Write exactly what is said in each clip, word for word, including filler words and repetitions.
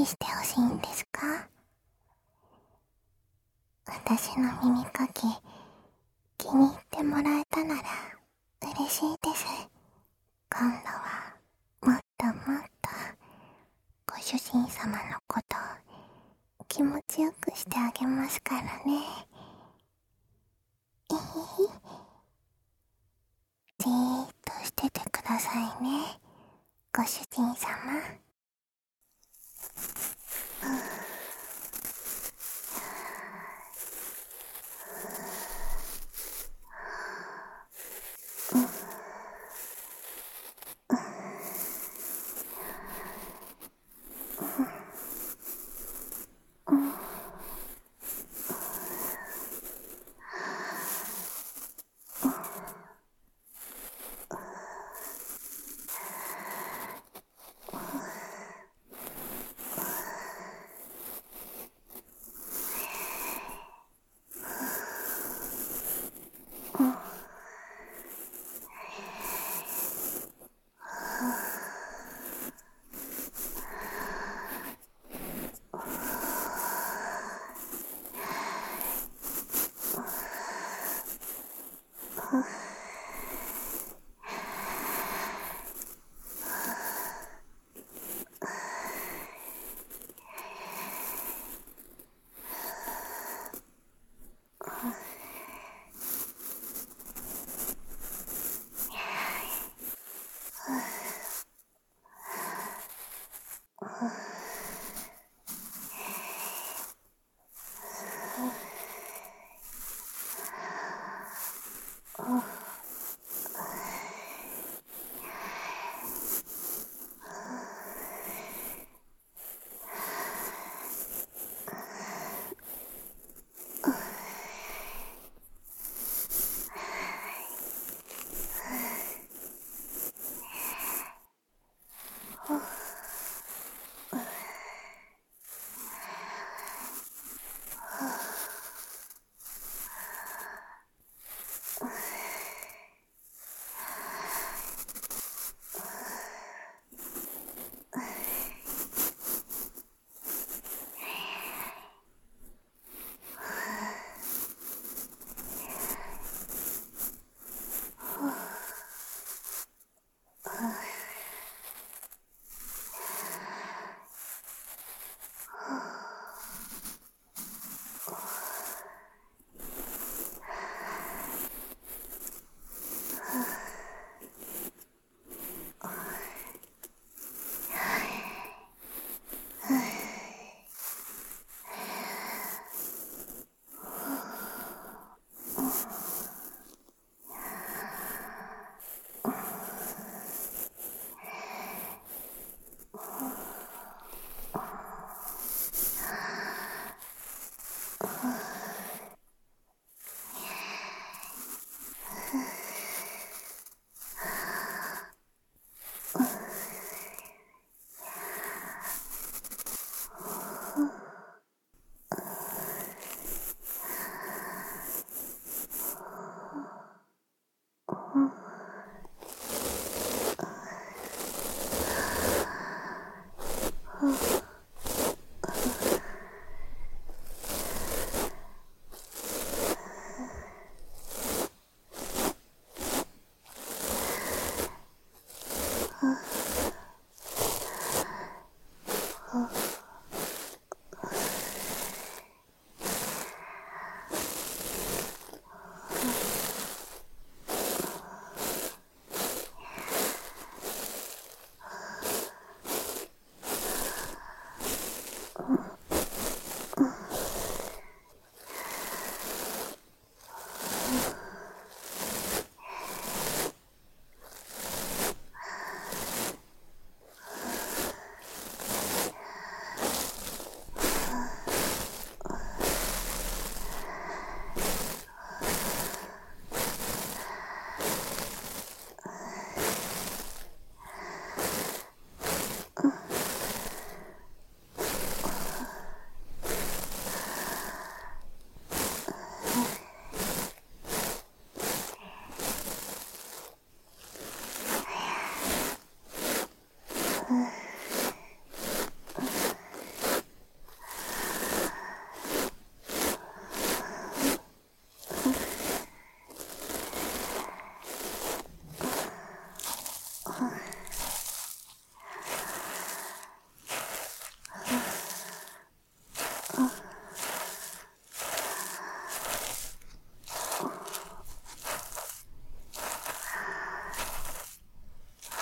きしてほしいんですか？私の耳かき、気に入ってもらえたなら嬉しいです。今度はもっともっとご主人様のことを気持ちよくしてあげますからね。えへへ。じーっとしててくださいね、ご主人様。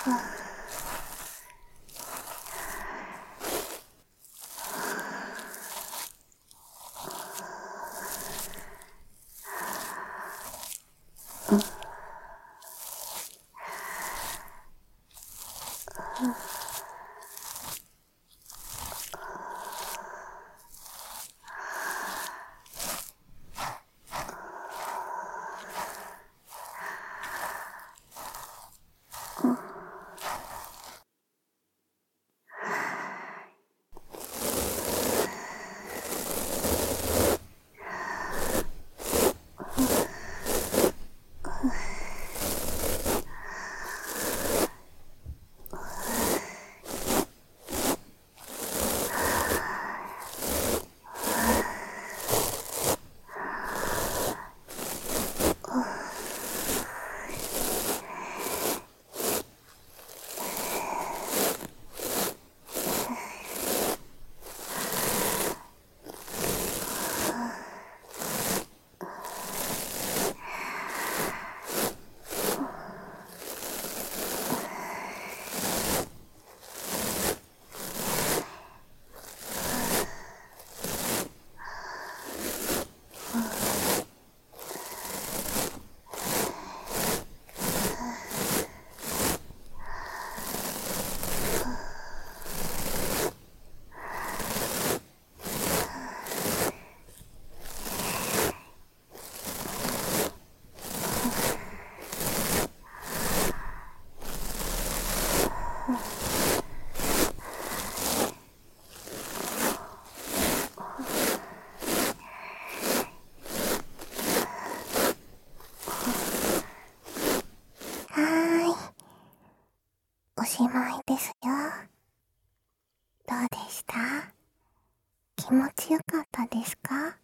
おしまいですよ。どうでした？気持ちよかったですか？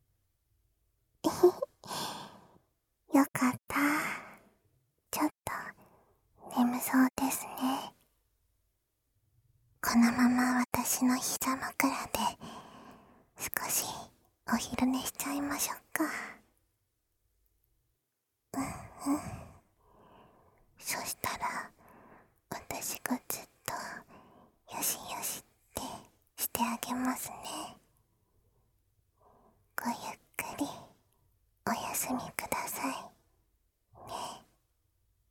よかった。ちょっと眠そうですね。このまま私の膝枕で少しお昼寝しちゃいましょうか。うんうん。そしたら私がずっとよしよしってしてあげますね。ごゆっくりお休みください。